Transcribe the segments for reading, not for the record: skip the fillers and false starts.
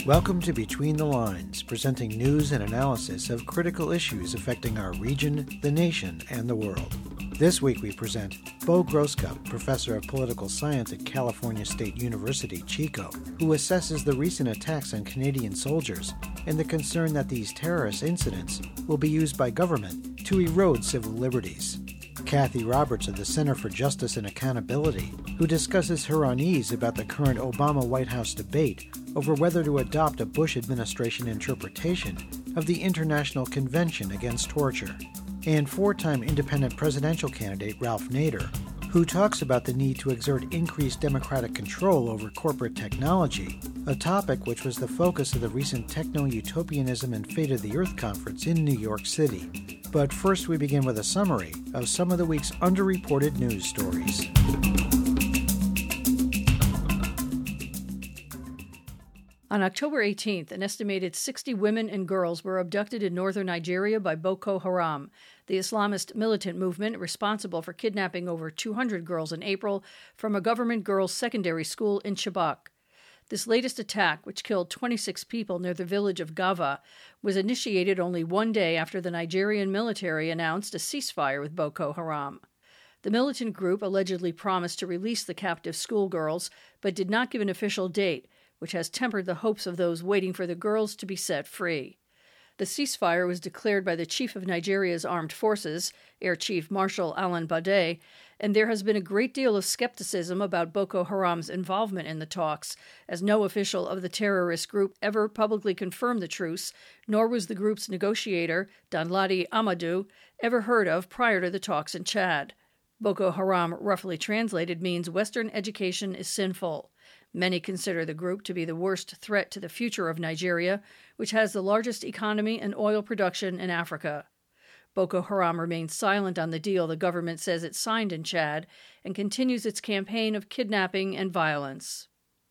Welcome to Between the Lines, presenting news and analysis of critical issues affecting our region, the nation, and the world. This week we present Beau Grosscup, professor of political science at California State University, Chico, who assesses the recent attacks on Canadian soldiers and the concern that these terrorist incidents will be used by government to erode civil liberties. Kathy Roberts of the Center for Justice and Accountability, who discusses her unease about the current Obama White House debate over whether to adopt a Bush administration interpretation of the International Convention Against Torture, and four-time independent presidential candidate Ralph Nader, who talks about the need to exert increased democratic control over corporate technology, a topic which was the focus of the recent Techno-Utopianism and Fate of the Earth conference in New York City. But first we begin with a summary of some of the week's underreported news stories. On October 18th, an estimated 60 women and girls were abducted in northern Nigeria by Boko Haram, the Islamist militant movement responsible for kidnapping over 200 girls in April from a government girls' secondary school in Chibok. This latest attack, which killed 26 people near the village of Gava, was initiated only one day after the Nigerian military announced a ceasefire with Boko Haram. The militant group allegedly promised to release the captive schoolgirls, but did not give an official date, which has tempered the hopes of those waiting for the girls to be set free. The ceasefire was declared by the chief of Nigeria's armed forces, Air Chief Marshal Alan Bade, and there has been a great deal of skepticism about Boko Haram's involvement in the talks, as no official of the terrorist group ever publicly confirmed the truce, nor was the group's negotiator, Danladi Amadou, ever heard of prior to the talks in Chad. Boko Haram, roughly translated, means Western education is sinful. Many consider the group to be the worst threat to the future of Nigeria, which has the largest economy and oil production in Africa. Boko Haram remains silent on the deal the government says it signed in Chad and continues its campaign of kidnapping and violence.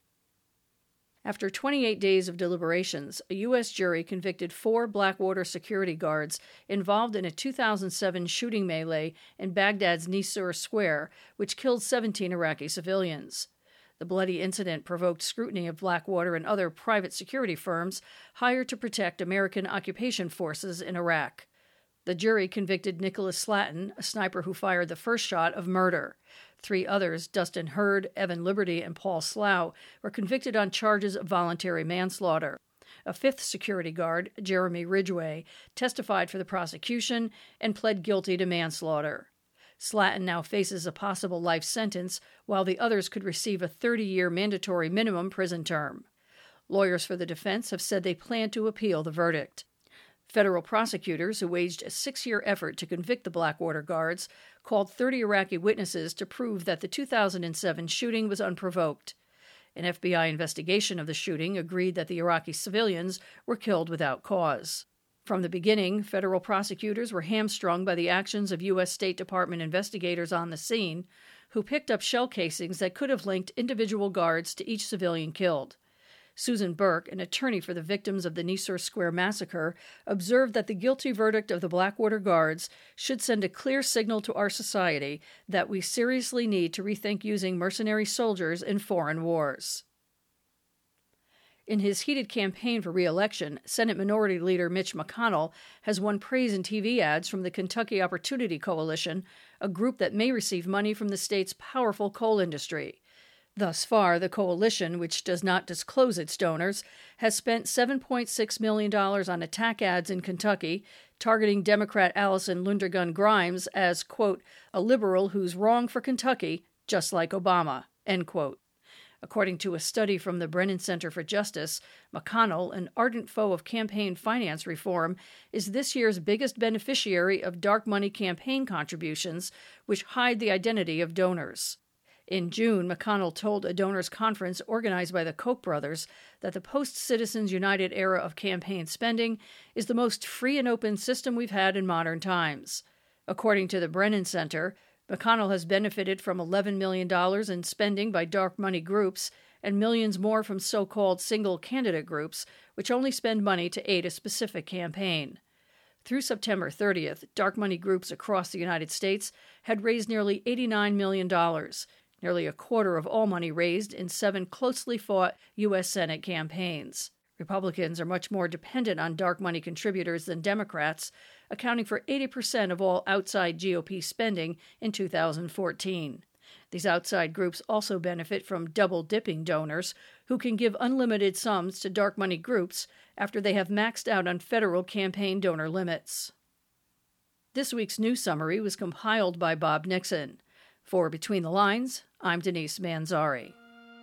After 28 days of deliberations, a U.S. jury convicted 4 Blackwater security guards involved in a 2007 shooting melee in Baghdad's Nisour Square, which killed 17 Iraqi civilians. The bloody incident provoked scrutiny of Blackwater and other private security firms hired to protect American occupation forces in Iraq. The jury convicted Nicholas Slatton, a sniper who fired the first shot, of murder. 3 others, Dustin Hurd, Evan Liberty, and Paul Slough, were convicted on charges of voluntary manslaughter. A 5th security guard, Jeremy Ridgway, testified for the prosecution and pled guilty to manslaughter. Slatton now faces a possible life sentence, while the others could receive a 30-year mandatory minimum prison term. Lawyers for the defense have said they plan to appeal the verdict. Federal prosecutors, who waged a 6-year effort to convict the Blackwater guards, called 30 Iraqi witnesses to prove that the 2007 shooting was unprovoked. An FBI investigation of the shooting agreed that the Iraqi civilians were killed without cause. From the beginning, federal prosecutors were hamstrung by the actions of U.S. State Department investigators on the scene, who picked up shell casings that could have linked individual guards to each civilian killed. Susan Burke, an attorney for the victims of the Nisour Square massacre, observed that the guilty verdict of the Blackwater guards should send a clear signal to our society that we seriously need to rethink using mercenary soldiers in foreign wars. In his heated campaign for re-election, Senate Minority Leader Mitch McConnell has won praise in TV ads from the Kentucky Opportunity Coalition, a group that may receive money from the state's powerful coal industry. Thus far, the coalition, which does not disclose its donors, has spent $7.6 million on attack ads in Kentucky, targeting Democrat Allison Lundergan Grimes as, quote, a liberal who's wrong for Kentucky, just like Obama, end quote. According to a study from the Brennan Center for Justice, McConnell, an ardent foe of campaign finance reform, is this year's biggest beneficiary of dark money campaign contributions, which hide the identity of donors. In June, McConnell told a donors conference organized by the Koch brothers that the post-Citizens United era of campaign spending is the most free and open system we've had in modern times. According to the Brennan Center, McConnell has benefited from $11 million in spending by dark money groups and millions more from so-called single candidate groups, which only spend money to aid a specific campaign. Through September 30th, dark money groups across the United States had raised nearly $89 million, nearly a quarter of all money raised in 7 closely fought U.S. Senate campaigns. Republicans are much more dependent on dark money contributors than Democrats, accounting for 80% of all outside GOP spending in 2014. These outside groups also benefit from double-dipping donors who can give unlimited sums to dark money groups after they have maxed out on federal campaign donor limits. This week's news summary was compiled by Bob Nixon. For Between the Lines, I'm Denise Manzari.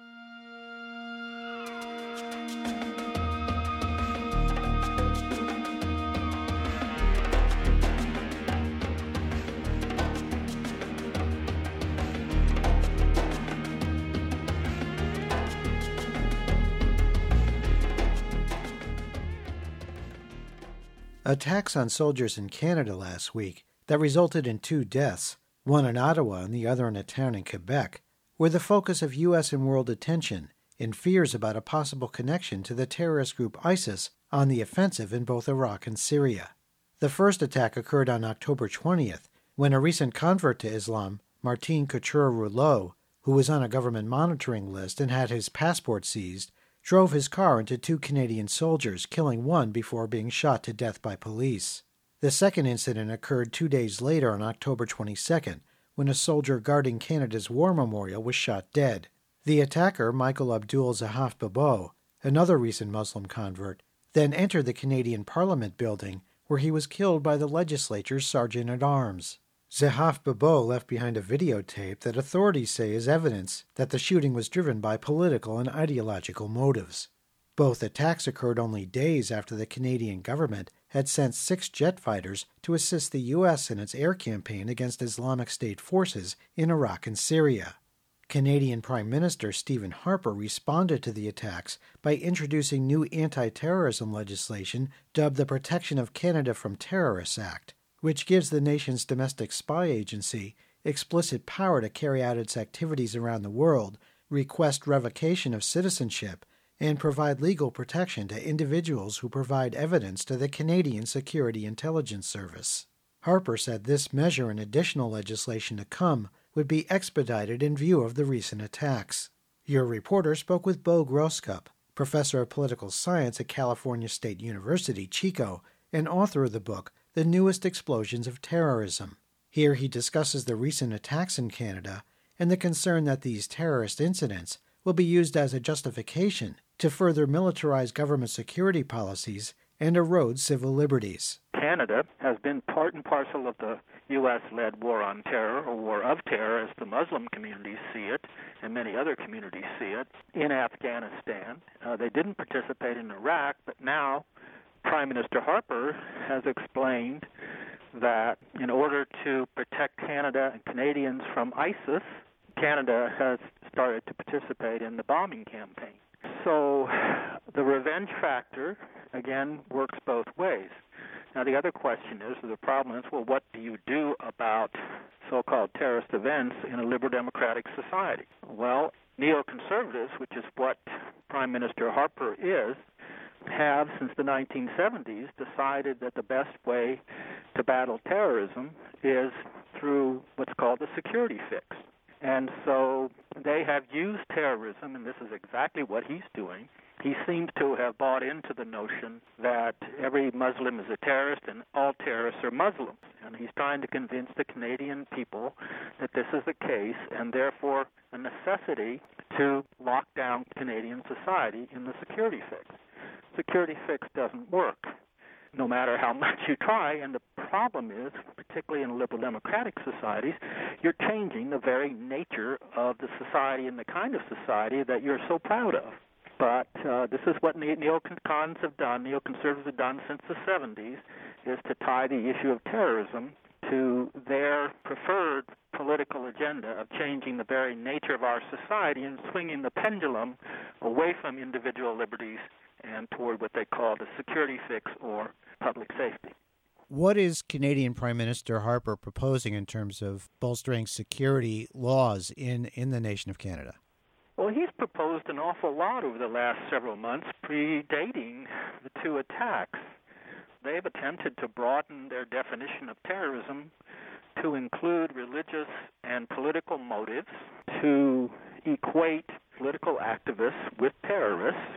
Attacks on soldiers in Canada last week that resulted in 2 deaths, one in Ottawa and the other in a town in Quebec, were the focus of U.S. and world attention in fears about a possible connection to the terrorist group ISIS on the offensive in both Iraq and Syria. The first attack occurred on October 20th, when a recent convert to Islam, Martin Couture-Rouleau, who was on a government monitoring list and had his passport seized, drove his car into 2 Canadian soldiers, killing one before being shot to death by police. The second incident occurred 2 days later on October 22nd, when a soldier guarding Canada's War Memorial was shot dead. The attacker, Michael Abdul Zahaf Babo, another recent Muslim convert, then entered the Canadian Parliament building, where he was killed by the legislature's sergeant-at-arms. Zahaf Babo left behind a videotape that authorities say is evidence that the shooting was driven by political and ideological motives. Both attacks occurred only days after the Canadian government had sent 6 jet fighters to assist the U.S. in its air campaign against Islamic State forces in Iraq and Syria. Canadian Prime Minister Stephen Harper responded to the attacks by introducing new anti-terrorism legislation dubbed the Protection of Canada from Terrorists Act, which gives the nation's domestic spy agency explicit power to carry out its activities around the world, request revocation of citizenship, and provide legal protection to individuals who provide evidence to the Canadian Security Intelligence Service. Harper said this measure and additional legislation to come would be expedited in view of the recent attacks. Your reporter spoke with Bo Grosscup, professor of political science at California State University, Chico, and author of the book The Newest Explosions of Terrorism. Here he discusses the recent attacks in Canada and the concern that these terrorist incidents will be used as a justification to further militarize government security policies and erode civil liberties. Canada has been part and parcel of the U.S.-led war on terror, or war of terror, as the Muslim communities see it, and many other communities see it, in Afghanistan. They didn't participate in Iraq, but now Prime Minister Harper has explained that in order to protect Canada and Canadians from ISIS, Canada has started to participate in the bombing campaign. So the revenge factor, again, works both ways. Now, the other question is, or the problem is, well, what do you do about so-called terrorist events in a liberal democratic society? Well, neoconservatives, which is what Prime Minister Harper is, have, since the 1970s, decided that the best way to battle terrorism is through what's called the security fix. And so they have used terrorism, and this is exactly what he's doing. He seems to have bought into the notion that every Muslim is a terrorist and all terrorists are Muslims. And he's trying to convince the Canadian people that this is the case, and therefore a necessity to lock down Canadian society in the security fix. Security fix doesn't work, no matter how much you try, and the problem is, particularly in liberal democratic societies, you're changing the very nature of the society and the kind of society that you're so proud of. But this is what neocons have done, neoconservatives have done since the 70s, is to tie the issue of terrorism to their preferred political agenda of changing the very nature of our society and swinging the pendulum away from individual liberties and toward what they call the security fix or public safety. What is Canadian Prime Minister Harper proposing in terms of bolstering security laws in the nation of Canada? Well, he's proposed an awful lot over the last several months, predating the 2 attacks. They've attempted to broaden their definition of terrorism to include religious and political motives, to equate political activists with terrorists,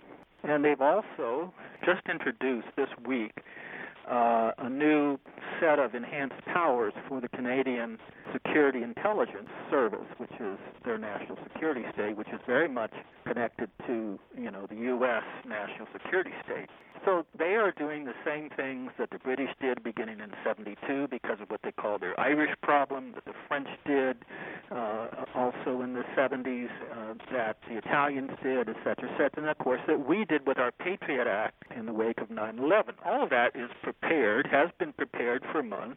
And they've also just introduced this week a new set of enhanced powers for the Canadian Security Intelligence Service, which is their national security state, which is very much connected to, the U.S. national security state. So they are doing the same things that the British did beginning in 1972 because of what they call their Irish problem, that the French did also in the 1970s, that the Italians did, et cetera, and of course that we did with our Patriot Act in the wake of 9/11. All of that is prepared, has been prepared for months,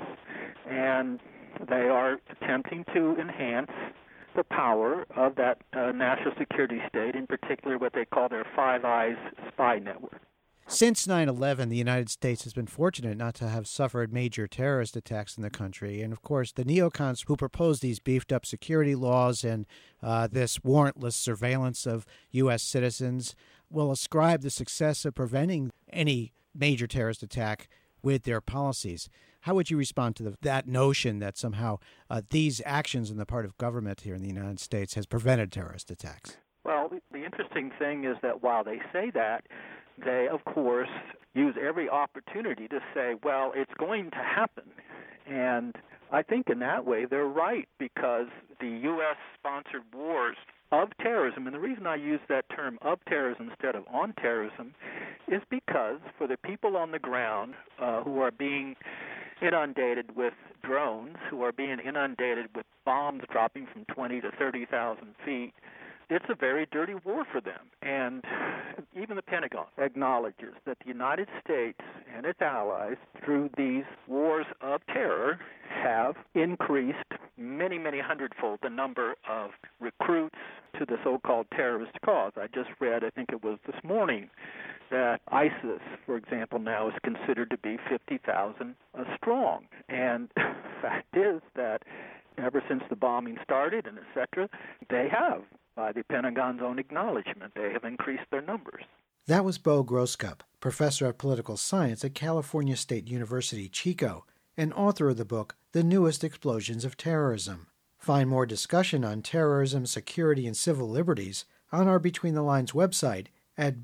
and they are attempting to enhance the power of that national security state, in particular what they call their Five Eyes spy network. Since 9/11, the United States has been fortunate not to have suffered major terrorist attacks in the country. And, of course, the neocons who proposed these beefed-up security laws and this warrantless surveillance of U.S. citizens will ascribe the success of preventing any major terrorist attack with their policies. How would you respond to that notion that somehow these actions on the part of government here in the United States has prevented terrorist attacks? Well, the interesting thing is that while they say that, they, of course, use every opportunity to say, well, it's going to happen. And I think in that way they're right, because the U.S.-sponsored wars of terrorism, and the reason I use that term of terrorism instead of on terrorism is because for the people on the ground who are being inundated with drones, who are being inundated with bombs dropping from 20 to 30,000 feet, it's a very dirty war for them. And even the Pentagon acknowledges that the United States and its allies, through these wars of terror, have increased many, many hundredfold the number of recruits to the so-called terrorist cause. I just read, I think it was this morning, that ISIS, for example, now is considered to be 50,000 strong. And the fact is that ever since the bombing started and et cetera, they have, by the Pentagon's own acknowledgement, they have increased their numbers. That was Beau Grosscup, professor of political science at California State University, Chico, and author of the book, The Newest Explosions of Terrorism. Find more discussion on terrorism, security, and civil liberties on our Between the Lines website at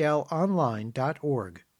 btlonline.org.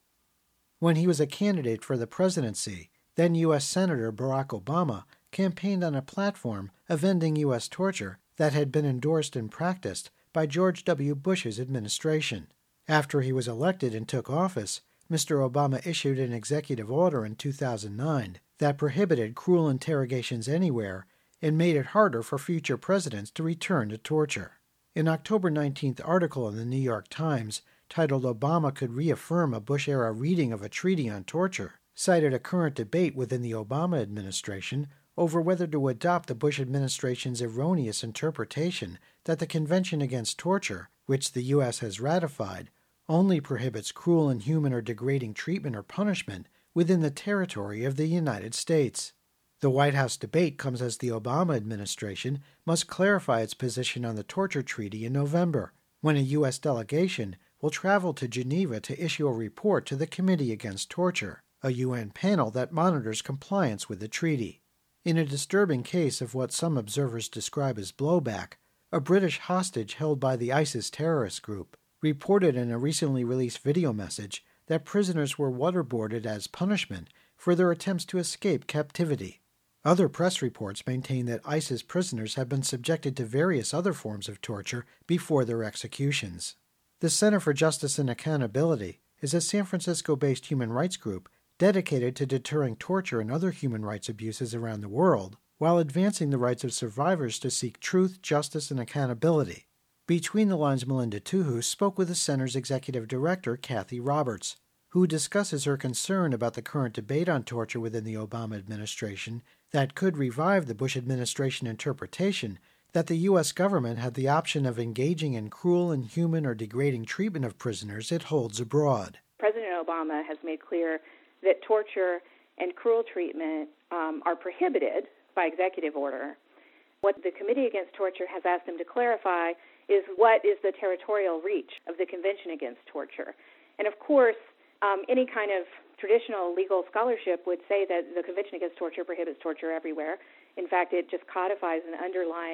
When he was a candidate for the presidency, then U.S. Senator Barack Obama campaigned on a platform of ending U.S. torture that had been endorsed and practiced by George W. Bush's administration. After he was elected and took office, Mr. Obama issued an executive order in 2009 that prohibited cruel interrogations anywhere and made it harder for future presidents to return to torture. An October 19th article in the New York Times titled "Obama Could Reaffirm a Bush-Era Reading of a Treaty on Torture" cited a current debate within the Obama administration over whether to adopt the Bush administration's erroneous interpretation that the Convention Against Torture, which the U.S. has ratified, only prohibits cruel, inhuman, or degrading treatment or punishment within the territory of the United States. The White House debate comes as the Obama administration must clarify its position on the torture treaty in November, when a U.S. delegation will travel to Geneva to issue a report to the Committee Against Torture, a UN panel that monitors compliance with the treaty. In a disturbing case of what some observers describe as blowback, a British hostage held by the ISIS terrorist group reported in a recently released video message that prisoners were waterboarded as punishment for their attempts to escape captivity. Other press reports maintain that ISIS prisoners have been subjected to various other forms of torture before their executions. The Center for Justice and Accountability is a San Francisco-based human rights group dedicated to deterring torture and other human rights abuses around the world, while advancing the rights of survivors to seek truth, justice, and accountability. Between the Lines' Melinda Tuhu spoke with the center's executive director, Kathy Roberts, who discusses her concern about the current debate on torture within the Obama administration that could revive the Bush administration interpretation that the U.S. government had the option of engaging in cruel, inhuman, or degrading treatment of prisoners it holds abroad. President Obama has made clear that torture and cruel treatment are prohibited by executive order. What the Committee Against Torture has asked them to clarify is what is the territorial reach of the Convention Against Torture. And of course, any kind of traditional legal scholarship would say that the Convention Against Torture prohibits torture everywhere. In fact, it just codifies an underlying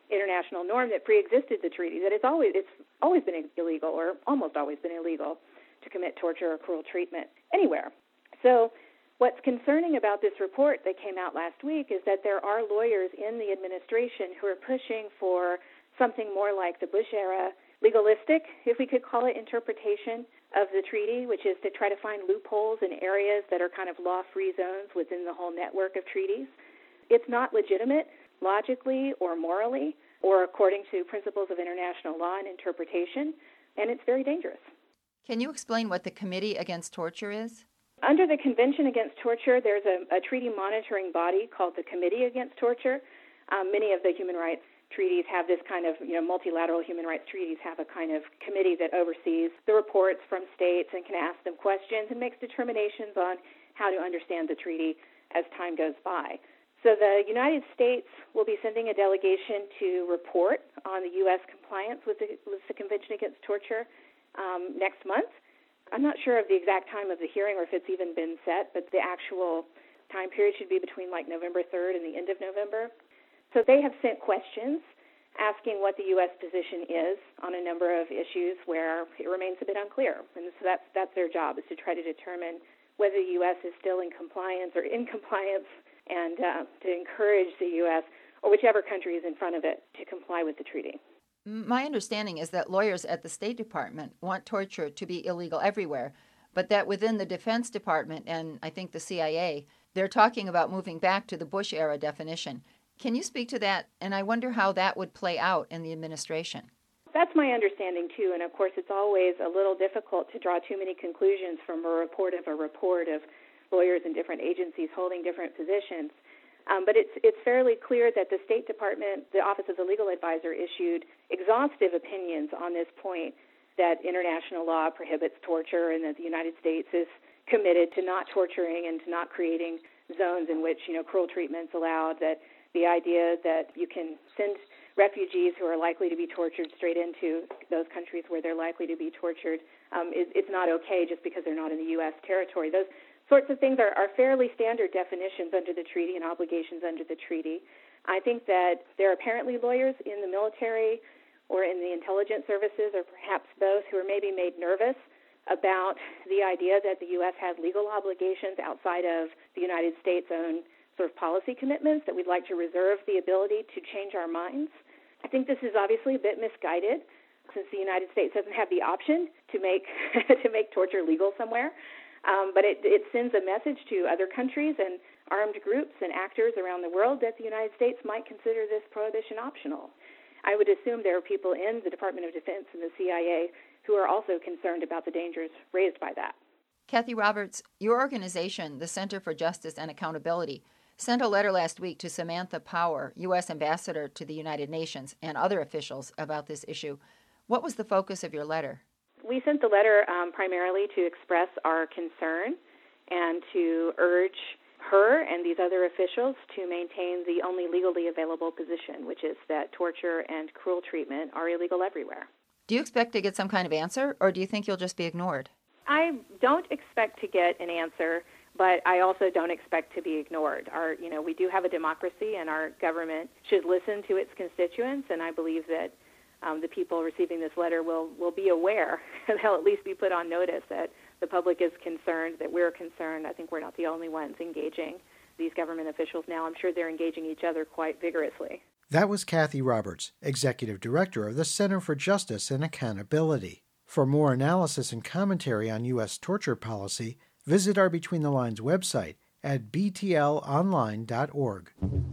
international norm that preexisted the treaty, that it's always been illegal, or almost always been illegal, to commit torture or cruel treatment anywhere. So what's concerning about this report that came out last week is that there are lawyers in the administration who are pushing for something more like the Bush-era legalistic, if we could call it, interpretation of the treaty, which is to try to find loopholes in areas that are kind of law-free zones within the whole network of treaties. It's not legitimate logically or morally or according to principles of international law and interpretation, and it's very dangerous. Can you explain what the Committee Against Torture is? Under the Convention Against Torture, there's a treaty monitoring body called the Committee Against Torture. Many of the human rights treaties have this kind of, multilateral human rights treaties have a kind of committee that oversees the reports from states and can ask them questions and makes determinations on how to understand the treaty as time goes by. So the United States will be sending a delegation to report on the U.S. compliance with the Convention Against Torture next month. I'm not sure of the exact time of the hearing or if it's even been set, but the actual time period should be between November 3rd and the end of November. So they have sent questions asking what the U.S. position is on a number of issues where it remains a bit unclear. And so that's their job, is to try to determine whether the U.S. is still in compliance or in compliance, and to encourage the U.S. or whichever country is in front of it to comply with the treaty. My understanding is that lawyers at the State Department want torture to be illegal everywhere, but that within the Defense Department and I think the CIA, they're talking about moving back to the Bush-era definition. Can you speak to that? And I wonder how that would play out in the administration. That's my understanding, too. And, of course, it's always a little difficult to draw too many conclusions from a report of lawyers in different agencies holding different positions. But it's fairly clear that the State Department, the Office of the Legal Advisor, issued exhaustive opinions on this point, that international law prohibits torture and that the United States is committed to not torturing and to not creating zones in which, cruel treatment's allowed, that the idea that you can send refugees who are likely to be tortured straight into those countries where they're likely to be tortured, it's not okay just because they're not in the U.S. territory. Those sorts of things are fairly standard definitions under the treaty and obligations under the treaty. I think that there are apparently lawyers in the military or in the intelligence services, or perhaps both, who are maybe made nervous about the idea that the U.S. has legal obligations outside of the United States' own sort of policy commitments, that we'd like to reserve the ability to change our minds. I think this is obviously a bit misguided, since the United States doesn't have the option to make torture legal somewhere. But it sends a message to other countries and armed groups and actors around the world that the United States might consider this prohibition optional. I would assume there are people in the Department of Defense and the CIA who are also concerned about the dangers raised by that. Kathy Roberts, your organization, the Center for Justice and Accountability, sent a letter last week to Samantha Power, U.S. Ambassador to the United Nations, and other officials about this issue. What was the focus of your letter? We sent the letter primarily to express our concern and to urge her and these other officials to maintain the only legally available position, which is that torture and cruel treatment are illegal everywhere. Do you expect to get some kind of answer, or do you think you'll just be ignored? I don't expect to get an answer, but I also don't expect to be ignored. We do have a democracy, and our government should listen to its constituents, and I believe that the people receiving this letter will be aware, they'll at least be put on notice that the public is concerned, that we're concerned. I think we're not the only ones engaging these government officials now. I'm sure they're engaging each other quite vigorously. That was Kathy Roberts, Executive Director of the Center for Justice and Accountability. For more analysis and commentary on U.S. torture policy, visit our Between the Lines website at btlonline.org.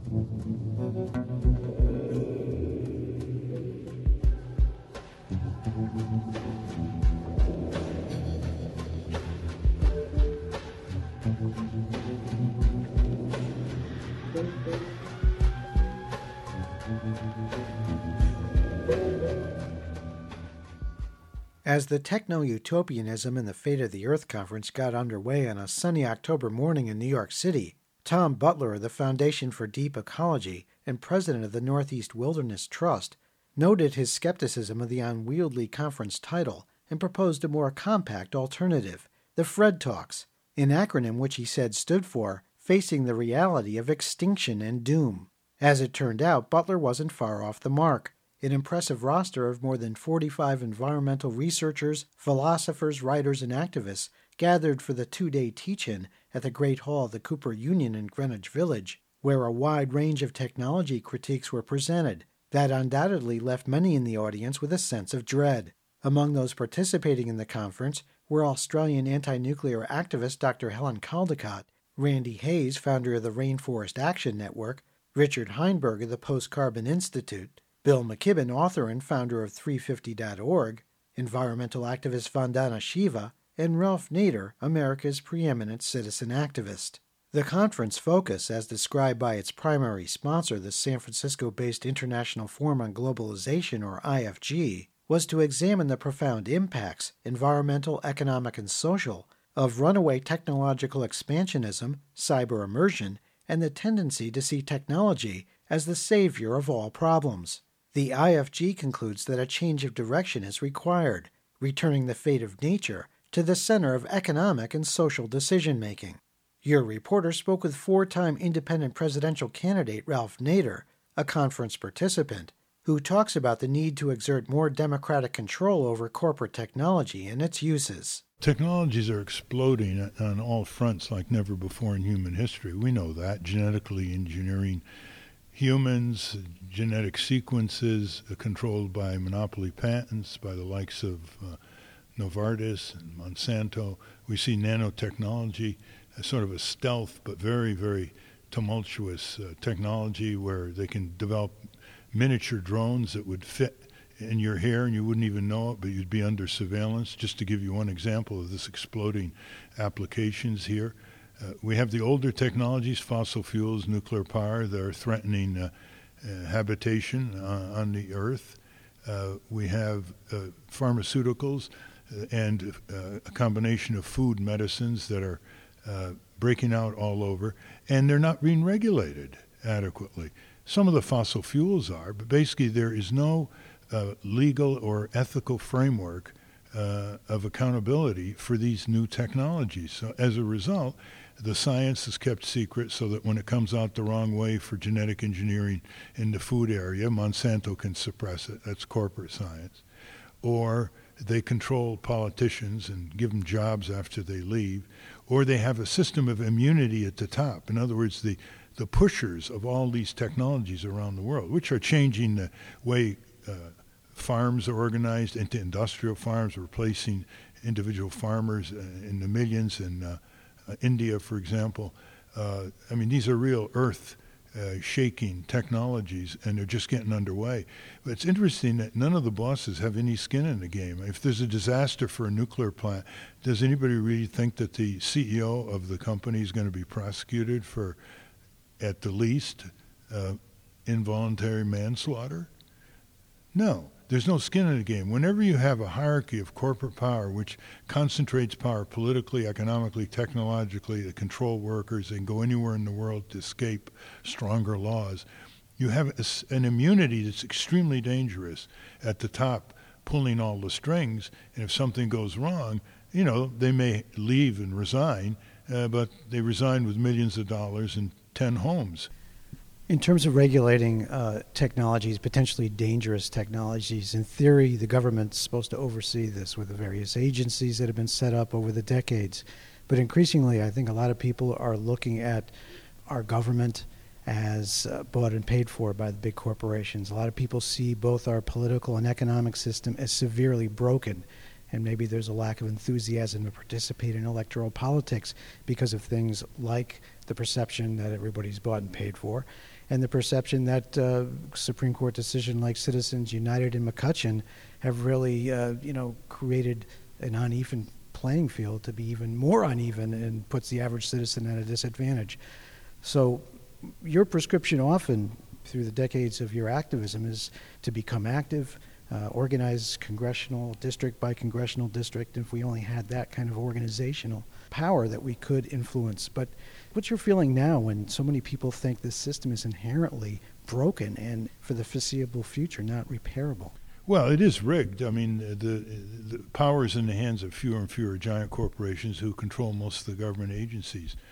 As the Techno-Utopianism and the Fate of the Earth conference got underway on a sunny October morning in New York City, Tom Butler of the Foundation for Deep Ecology and president of the Northeast Wilderness Trust noted his skepticism of the unwieldy conference title and proposed a more compact alternative, the Fred Talks, an acronym which he said stood for Facing the Reality of Extinction and Doom. As it turned out, Butler wasn't far off the mark. An impressive roster of more than 45 environmental researchers, philosophers, writers, and activists gathered for the 2-day teach-in at the Great Hall of the Cooper Union in Greenwich Village, where a wide range of technology critiques were presented that undoubtedly left many in the audience with a sense of dread. Among those participating in the conference were Australian anti-nuclear activist Dr. Helen Caldicott, Randy Hayes, founder of the Rainforest Action Network, Richard Heinberg of the Post-Carbon Institute, Bill McKibben, author and founder of 350.org, environmental activist Vandana Shiva, and Ralph Nader, America's preeminent citizen activist. The conference focus, as described by its primary sponsor, the San Francisco-based International Forum on Globalization, or IFG, was to examine the profound impacts, environmental, economic, and social, of runaway technological expansionism, cyber immersion, and the tendency to see technology as the savior of all problems. The IFG concludes that a change of direction is required, returning the fate of nature to the center of economic and social decision-making. Your reporter spoke with 4-time independent presidential candidate Ralph Nader, a conference participant, who talks about the need to exert more democratic control over corporate technology and its uses. Technologies are exploding on all fronts like never before in human history. We know that. Genetically engineering humans, genetic sequences controlled by monopoly patents by the likes of Novartis and Monsanto. We see nanotechnology as sort of a stealth but very, very tumultuous technology where they can develop miniature drones that would fit in your hair and you wouldn't even know it, but you'd be under surveillance, just to give you one example of this exploding applications here. We have the older technologies, fossil fuels, nuclear power, that are threatening habitation on the Earth. We have pharmaceuticals and a combination of food medicines that are breaking out all over, and they're not being regulated adequately. Some of the fossil fuels are, but basically there is no legal or ethical framework of accountability for these new technologies. So as a result, the science is kept secret so that when it comes out the wrong way for genetic engineering in the food area, Monsanto can suppress it. That's corporate science. Or they control politicians and give them jobs after they leave. Or they have a system of immunity at the top. In other words, the pushers of all these technologies around the world, which are changing the way farms are organized into industrial farms, replacing individual farmers in the millions in India, for example. These are real earth-shaking technologies, and they're just getting underway. But it's interesting that none of the bosses have any skin in the game. If there's a disaster for a nuclear plant, does anybody really think that the CEO of the company is going to be prosecuted for, at the least, involuntary manslaughter? No. There's no skin in the game. Whenever you have a hierarchy of corporate power which concentrates power politically, economically, technologically to control workers and go anywhere in the world to escape stronger laws, you have an immunity that's extremely dangerous at the top, pulling all the strings. And if something goes wrong, they may leave and resign, but they resign with millions of dollars and 10 homes. In terms of regulating technologies, potentially dangerous technologies, in theory, the government's supposed to oversee this with the various agencies that have been set up over the decades. But increasingly, I think a lot of people are looking at our government as bought and paid for by the big corporations. A lot of people see both our political and economic system as severely broken. And maybe there's a lack of enthusiasm to participate in electoral politics because of things like the perception that everybody's bought and paid for, and the perception that Supreme Court decision like Citizens United and McCutcheon have really, created an uneven playing field to be even more uneven and puts the average citizen at a disadvantage. So your prescription often through the decades of your activism is to become active, organize congressional district by congressional district, if we only had that kind of organizational power that we could influence. But what's your feeling now when so many people think this system is inherently broken and for the foreseeable future not repairable? Well, it is rigged. I mean, the power is in the hands of fewer and fewer giant corporations who control most of the government agencies.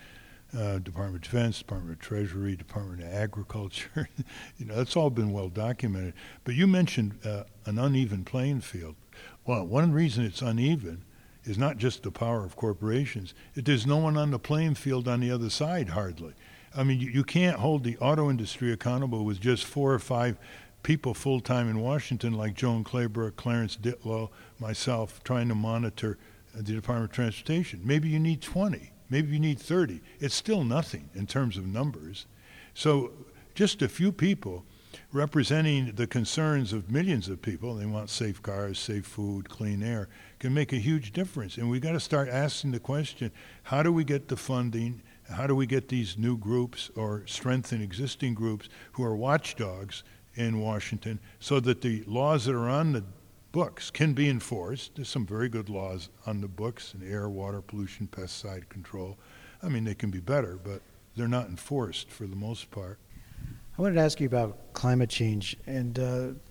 Department of Defense, Department of Treasury, Department of Agriculture. That's all been well documented. But you mentioned an uneven playing field. Well, one reason it's uneven is not just the power of corporations. There's no one on the playing field on the other side, hardly. I mean, you can't hold the auto industry accountable with just 4 or 5 people full-time in Washington like Joan Claybrook, Clarence Ditlow, myself, trying to monitor the Department of Transportation. Maybe you need 20. Maybe you need 30. It's still nothing in terms of numbers. So just a few people representing the concerns of millions of people, they want safe cars, safe food, clean air, can make a huge difference. And we've got to start asking the question, how do we get the funding? How do we get these new groups or strengthen existing groups who are watchdogs in Washington so that the laws that are on the books can be enforced? There's some very good laws on the books in air, water pollution, pesticide control. I mean, they can be better, but they're not enforced for the most part. I wanted to ask you about climate change, and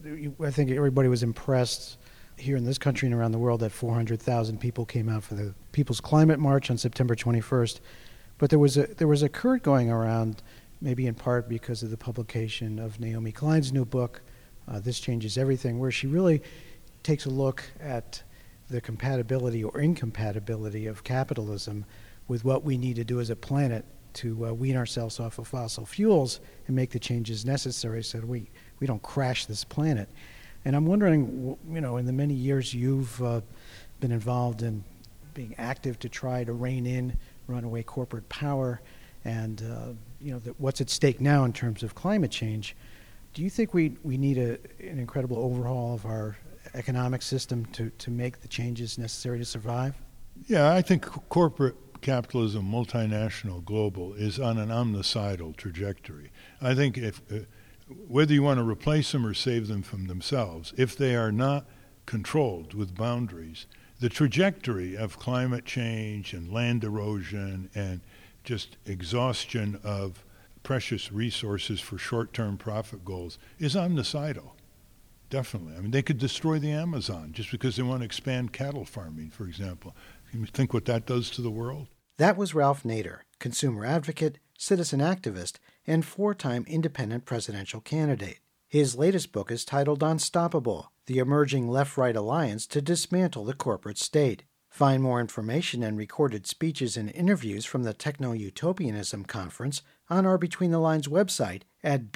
I think everybody was impressed here in this country and around the world that 400,000 people came out for the People's Climate March on September 21st. But there was a current going around, maybe in part because of the publication of Naomi Klein's new book, This Changes Everything, where she really takes a look at the compatibility or incompatibility of capitalism with what we need to do as a planet to wean ourselves off of fossil fuels and make the changes necessary so that we don't crash this planet. And I'm wondering, in the many years you've been involved in being active to try to rein in runaway corporate power and what's at stake now in terms of climate change, do you think we need an incredible overhaul of our economic system to make the changes necessary to survive? Yeah, I think corporate capitalism, multinational, global, is on an omnicidal trajectory. I think if whether you want to replace them or save them from themselves, if they are not controlled with boundaries, the trajectory of climate change and land erosion and just exhaustion of precious resources for short-term profit goals is omnicidal. Definitely. I mean, they could destroy the Amazon just because they want to expand cattle farming, for example. Can you think what that does to the world? That was Ralph Nader, consumer advocate, citizen activist, and 4-time independent presidential candidate. His latest book is titled Unstoppable, The Emerging Left-Right Alliance to Dismantle the Corporate State. Find more information and recorded speeches and interviews from the Techno-Utopianism Conference on our Between the Lines website at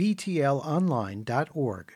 btlonline.org.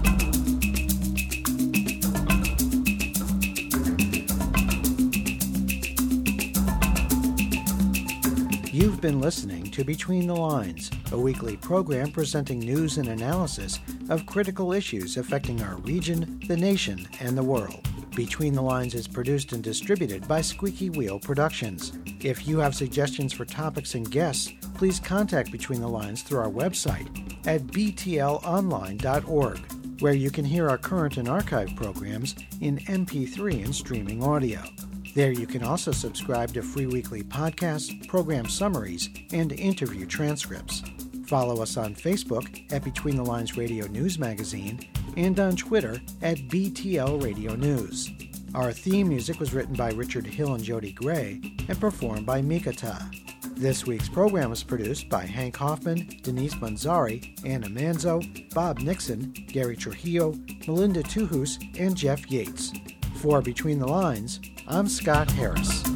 You've been listening to Between the Lines, a weekly program presenting news and analysis of critical issues affecting our region, the nation, and the world. Between the Lines is produced and distributed by Squeaky Wheel Productions. If you have suggestions for topics and guests, please contact Between the Lines through our website at btlonline.org, where you can hear our current and archive programs in MP3 and streaming audio. There you can also subscribe to free weekly podcasts, program summaries, and interview transcripts. Follow us on Facebook at Between the Lines Radio News Magazine and on Twitter at BTL Radio News. Our theme music was written by Richard Hill and Jody Gray and performed by Mikata. This week's program was produced by Hank Hoffman, Denise Manzari, Anna Manzo, Bob Nixon, Gary Trujillo, Melinda Tuhus, and Jeff Yates. For Between the Lines, I'm Scott Harris.